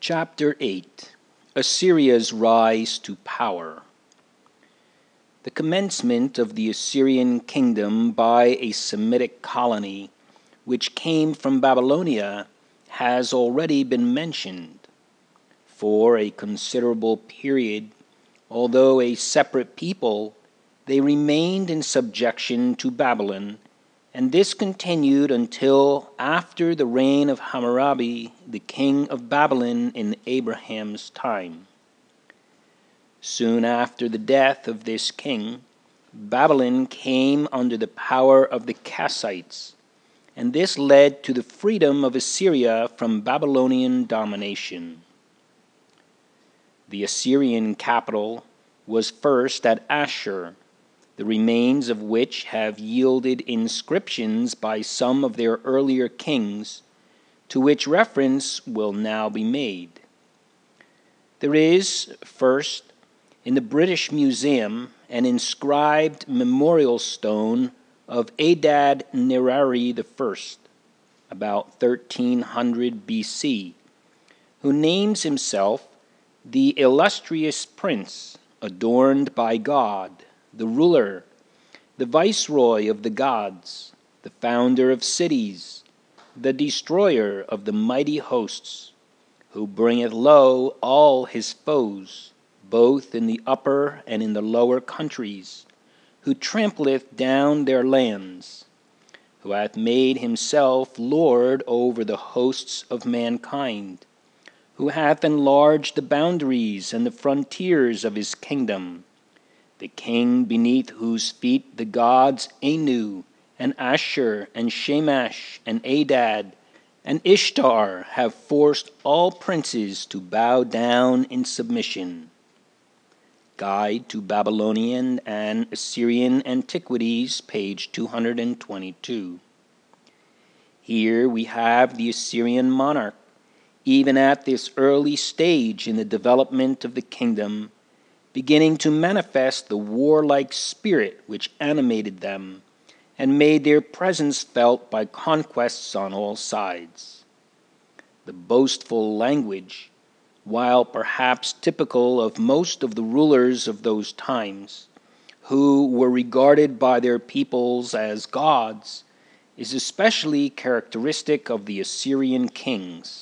Chapter 8. Assyria's Rise to Power. The commencement of the Assyrian kingdom by a Semitic colony which came from Babylonia has already been mentioned. For a considerable period, although a separate people, they remained in subjection to Babylon, and this continued until after the reign of Hammurabi, the king of Babylon in Abraham's time. Soon after the death of this king, Babylon came under the power of the Kassites, and this led to the freedom of Assyria from Babylonian domination. The Assyrian capital was first at Ashur, the remains of which have yielded inscriptions by some of their earlier kings, to which reference will now be made. There is, first, in the British Museum, an inscribed memorial stone of Adad Nirari I, about 1300 BC, who names himself the illustrious prince adorned by God, the ruler, the viceroy of the gods, the founder of cities, the destroyer of the mighty hosts, who bringeth low all his foes, both in the upper and in the lower countries, who trampleth down their lands, who hath made himself Lord over the hosts of mankind, who hath enlarged the boundaries and the frontiers of his kingdom, the king beneath whose feet the gods Anu, and Ashur, and Shamash, and Adad, and Ishtar have forced all princes to bow down in submission. Guide to Babylonian and Assyrian Antiquities, page 222. Here we have the Assyrian monarch, even at this early stage in the development of the kingdom, beginning to manifest the warlike spirit which animated them and made their presence felt by conquests on all sides. The boastful language, while perhaps typical of most of the rulers of those times, who were regarded by their peoples as gods, is especially characteristic of the Assyrian kings.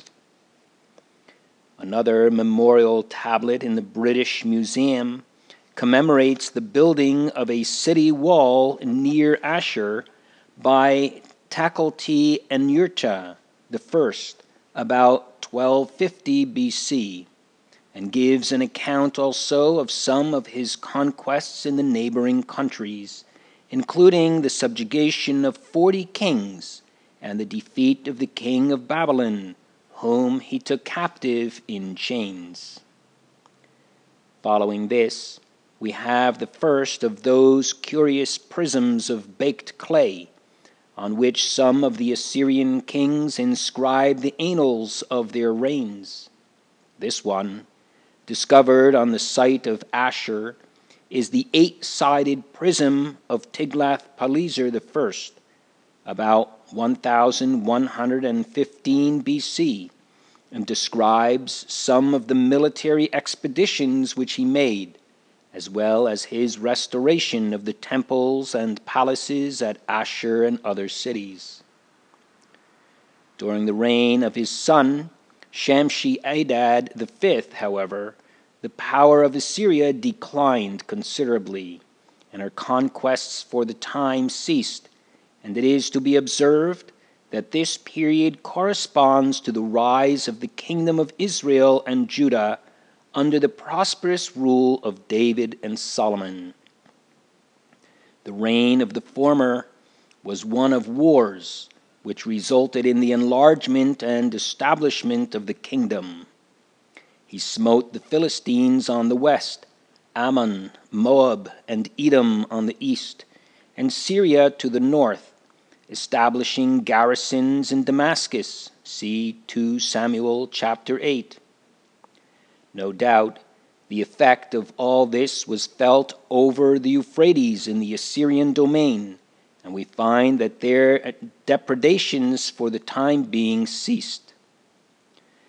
Another memorial tablet in the British Museum commemorates the building of a city wall near Ashur by Takelti-Ennurta I, about 1250 BC, and gives an account also of some of his conquests in the neighboring countries, including the subjugation of 40 kings and the defeat of the king of Babylon, whom he took captive in chains. Following this, we have the first of those curious prisms of baked clay, on which some of the Assyrian kings inscribed the annals of their reigns. This one, discovered on the site of Ashur, is the 8-sided prism of Tiglath-Pileser I, about 1115 BC, and describes some of the military expeditions which he made, as well as his restoration of the temples and palaces at Ashur and other cities. During the reign of his son, Shamshi-Adad V, however, the power of Assyria declined considerably, and her conquests for the time ceased, and it is to be observed that this period corresponds to the rise of the kingdom of Israel and Judah under the prosperous rule of David and Solomon. The reign of the former was one of wars, which resulted in the enlargement and establishment of the kingdom. He smote the Philistines on the west, Ammon, Moab, and Edom on the east, and Syria to the north, establishing garrisons in Damascus. See 2 Samuel chapter 8. No doubt, the effect of all this was felt over the Euphrates in the Assyrian domain, and we find that their depredations for the time being ceased.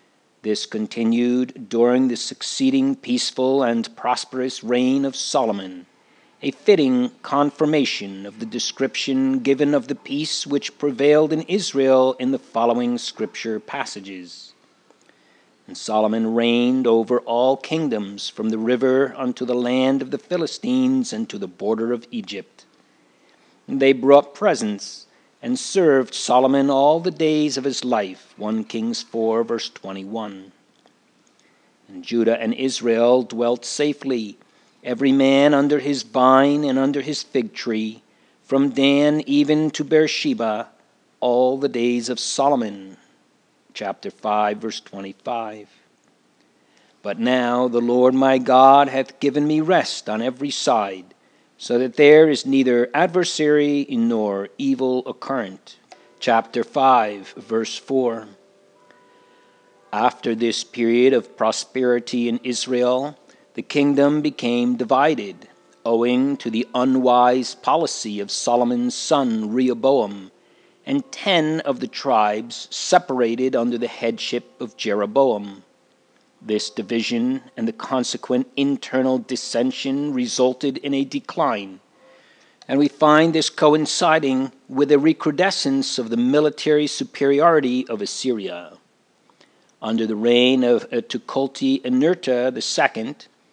This continued during the succeeding peaceful and prosperous reign of Solomon, a fitting confirmation of the description given of the peace which prevailed in Israel in the following scripture passages. And Solomon reigned over all kingdoms from the river unto the land of the Philistines and to the border of Egypt. And they brought presents and served Solomon all the days of his life. 1 Kings 4, verse 21. And Judah and Israel dwelt safely, every man under his vine and under his fig tree, from Dan even to Beersheba, all the days of Solomon. Chapter 5, verse 25. But now the Lord my God hath given me rest on every side, so that there is neither adversary nor evil occurrent. Chapter 5, verse 4. After this period of prosperity in Israel, the kingdom became divided, owing to the unwise policy of Solomon's son Rehoboam, and 10 of the tribes separated under the headship of Jeroboam. This division and the consequent internal dissension resulted in a decline, and we find this coinciding with a recrudescence of the military superiority of Assyria. Under the reign of Tukulti-Ninurta II,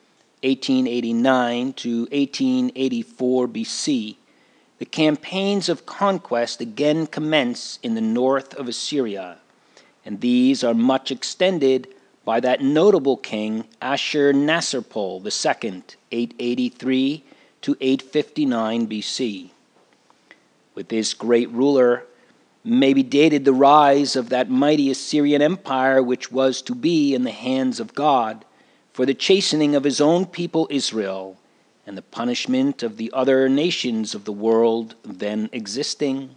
1889 to 1884 BC, the campaigns of conquest again commence in the north of Assyria, and these are much extended by that notable king Ashur-Nasirpal II, 883 to 859 BC. With this great ruler may be dated the rise of that mighty Assyrian empire which was to be in the hands of God for the chastening of his own people Israel and the punishment of the other nations of the world then existing.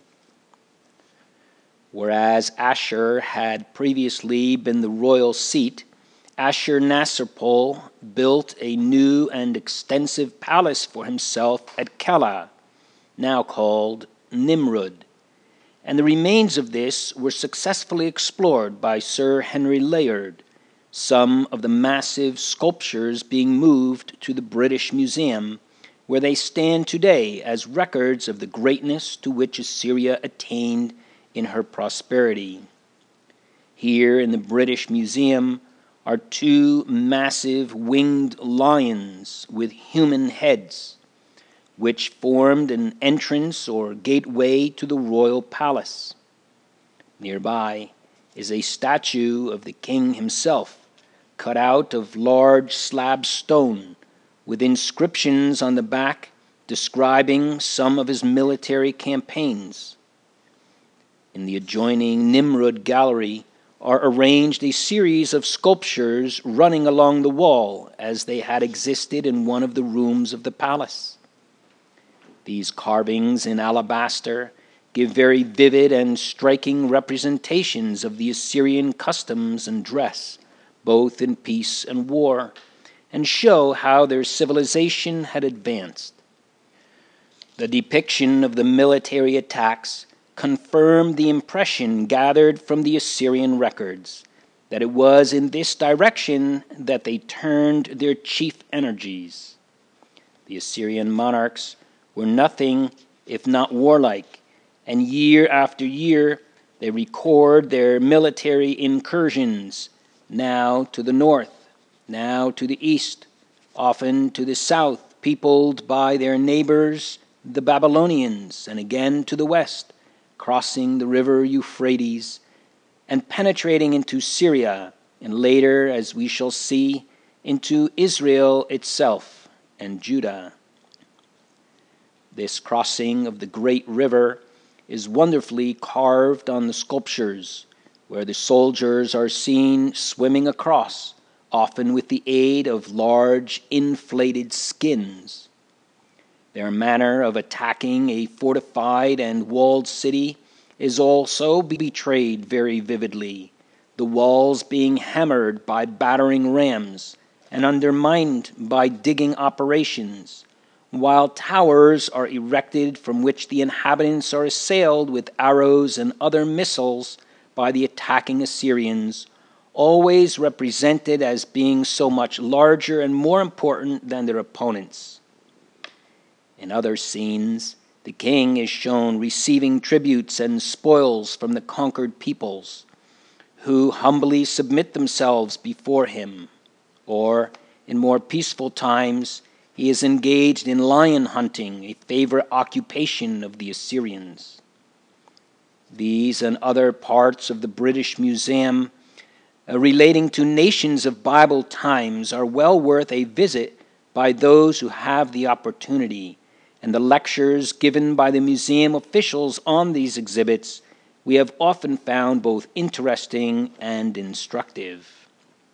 Whereas Ashur had previously been the royal seat, Ashur-Nasirpal built a new and extensive palace for himself at Kala, now called Nimrud, and the remains of this were successfully explored by Sir Henry Layard, some of the massive sculptures being moved to the British Museum, where they stand today as records of the greatness to which Assyria attained in her prosperity. Here in the British Museum are 2 massive winged lions with human heads, which formed an entrance or gateway to the royal palace. Nearby is a statue of the king himself, cut out of large slab stone, with inscriptions on the back describing some of his military campaigns. In the adjoining Nimrud Gallery are arranged a series of sculptures running along the wall as they had existed in one of the rooms of the palace. These carvings in alabaster give very vivid and striking representations of the Assyrian customs and dress, both in peace and war, and show how their civilization had advanced. The depiction of the military attacks confirmed the impression gathered from the Assyrian records, that it was in this direction that they turned their chief energies. The Assyrian monarchs were nothing if not warlike, and year after year they record their military incursions, now to the north, now to the east, often to the south, peopled by their neighbors, the Babylonians, and again to the west, crossing the river Euphrates, and penetrating into Syria, and later, as we shall see, into Israel itself and Judah. This crossing of the great river is wonderfully carved on the sculptures, where the soldiers are seen swimming across, often with the aid of large inflated skins. Their manner of attacking a fortified and walled city is also betrayed very vividly, the walls being hammered by battering rams and undermined by digging operations, while towers are erected from which the inhabitants are assailed with arrows and other missiles by the attacking Assyrians, always represented as being so much larger and more important than their opponents. In other scenes, the king is shown receiving tributes and spoils from the conquered peoples, who humbly submit themselves before him, or, in more peaceful times, he is engaged in lion hunting, a favorite occupation of the Assyrians. These and other parts of the British Museum relating to nations of Bible times are well worth a visit by those who have the opportunity, and the lectures given by the museum officials on these exhibits we have often found both interesting and instructive.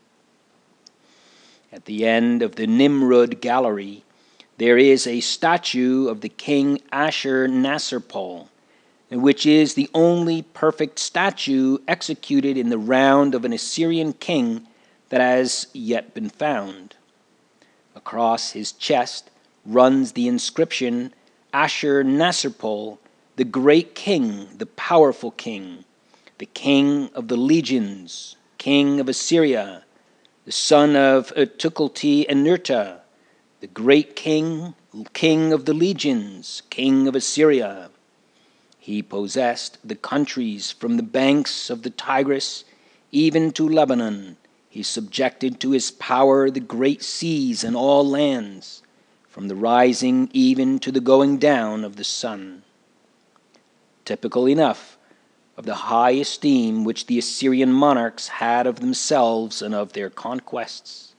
At the end of the Nimrud Gallery, there is a statue of the king Ashur-nasir-pal, which is the only perfect statue executed in the round of an Assyrian king that has yet been found. Across his chest runs the inscription, Ashur-nasir-pal, the great king, the powerful king, the king of the legions, king of Assyria, the son of Tukulti-Ninurta, the great king, king of the legions, king of Assyria. He possessed the countries from the banks of the Tigris even to Lebanon. He subjected to his power the great seas and all lands, from the rising even to the going down of the sun. Typical enough of the high esteem which the Assyrian monarchs had of themselves and of their conquests.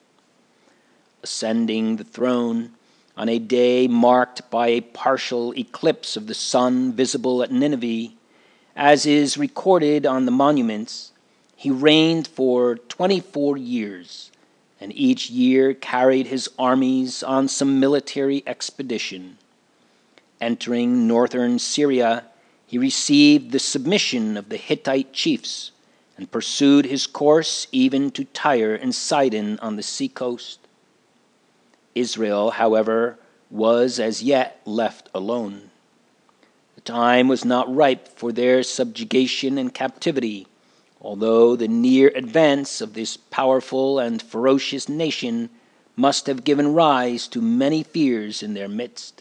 Ascending the throne on a day marked by a partial eclipse of the sun visible at Nineveh, as is recorded on the monuments, he reigned for 24 years, and each year carried his armies on some military expedition. Entering northern Syria, he received the submission of the Hittite chiefs and pursued his course even to Tyre and Sidon on the seacoast. Israel, however, was as yet left alone. The time was not ripe for their subjugation and captivity, although the near advance of this powerful and ferocious nation must have given rise to many fears in their midst.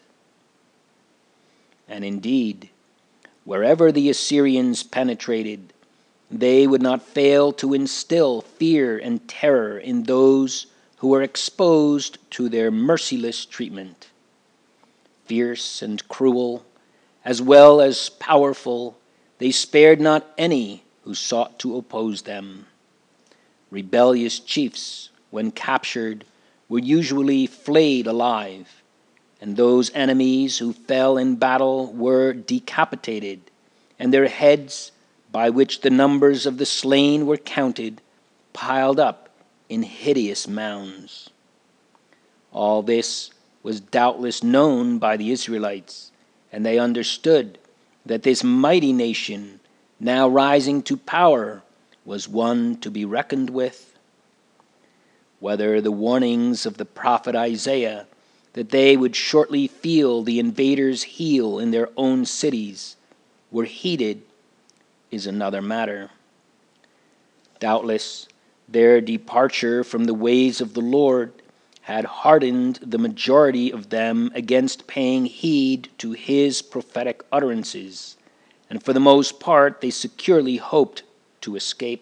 And indeed, wherever the Assyrians penetrated, they would not fail to instill fear and terror in those who were exposed to their merciless treatment. Fierce and cruel, as well as powerful, they spared not any who sought to oppose them. Rebellious chiefs, when captured, were usually flayed alive, and those enemies who fell in battle were decapitated, and their heads, by which the numbers of the slain were counted, piled up in hideous mounds. All this was doubtless known by the Israelites, and they understood that this mighty nation, now rising to power, was one to be reckoned with. Whether the warnings of the prophet Isaiah that they would shortly feel the invaders' heel in their own cities were heeded is another matter. Doubtless, their departure from the ways of the Lord had hardened the majority of them against paying heed to his prophetic utterances, and for the most part they securely hoped to escape.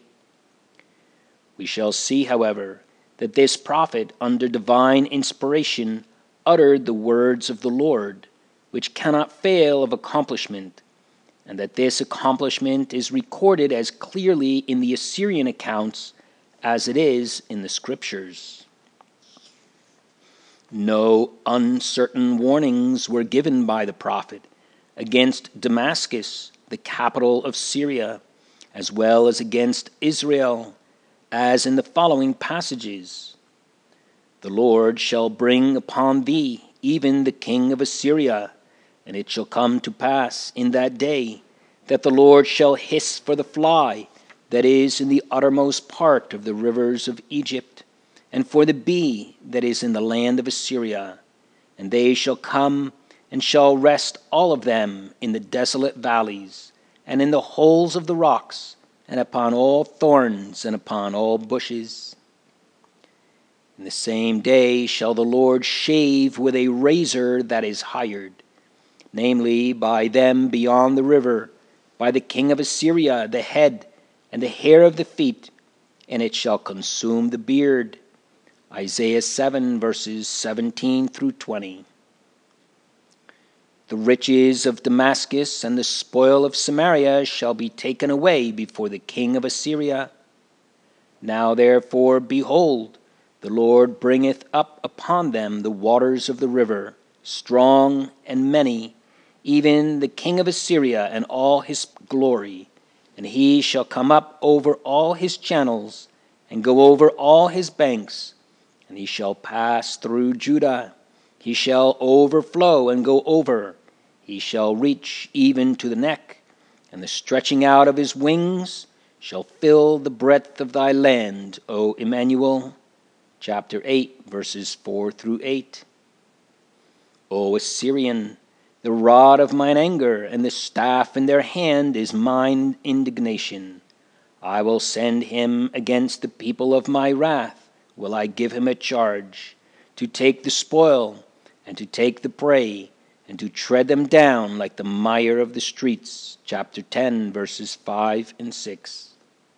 We shall see, however, that this prophet, under divine inspiration, uttered the words of the Lord, which cannot fail of accomplishment, and that this accomplishment is recorded as clearly in the Assyrian accounts as it is in the Scriptures. No uncertain warnings were given by the prophet against Damascus, the capital of Syria, as well as against Israel, as in the following passages. The Lord shall bring upon thee even the king of Assyria, and it shall come to pass in that day that the Lord shall hiss for the fly that is in the uttermost part of the rivers of Egypt, and for the bee that is in the land of Assyria. And they shall come and shall rest all of them in the desolate valleys, and in the holes of the rocks, and upon all thorns, and upon all bushes. In the same day shall the Lord shave with a razor that is hired, namely by them beyond the river, by the king of Assyria, the head and the hair of the feet, and it shall consume the beard. Isaiah 7, verses 17 through 20. The riches of Damascus and the spoil of Samaria shall be taken away before the king of Assyria. Now therefore, behold, the Lord bringeth up upon them the waters of the river, strong and many, even the king of Assyria and all his glory. And he shall come up over all his channels, and go over all his banks, and he shall pass through Judah. He shall overflow and go over. He shall reach even to the neck, and the stretching out of his wings shall fill the breadth of thy land, O Emmanuel. Chapter 8, verses 4 through 8. O Assyrian, the rod of mine anger and the staff in their hand is mine indignation. I will send him against the people of my wrath. Will I give him a charge to take the spoil and to take the prey and to tread them down like the mire of the streets. Chapter 10, verses 5 and 6.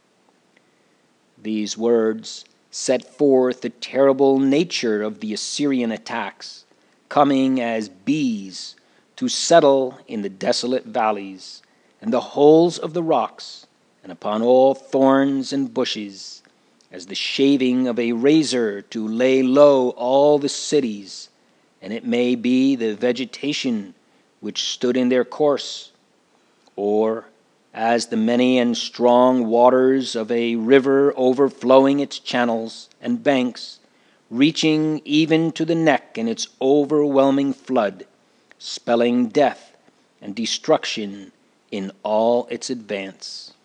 These words set forth the terrible nature of the Assyrian attacks, coming as bees to settle in the desolate valleys and the holes of the rocks, and upon all thorns and bushes, as the shaving of a razor to lay low all the cities, and it may be the vegetation which stood in their course, or as the many and strong waters of a river overflowing its channels and banks, reaching even to the neck in its overwhelming flood, spelling death and destruction in all its advance.